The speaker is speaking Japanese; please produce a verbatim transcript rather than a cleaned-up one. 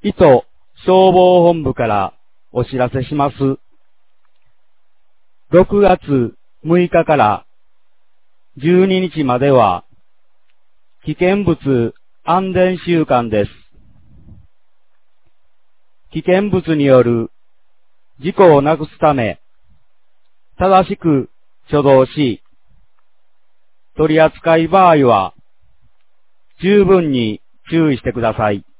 伊都消防本部からお知らせします。ろくがつむいかからじゅうににちまでは危険物安全週間です。危険物による事故をなくすため、正しく初動し、取り扱い場合は十分に注意してください。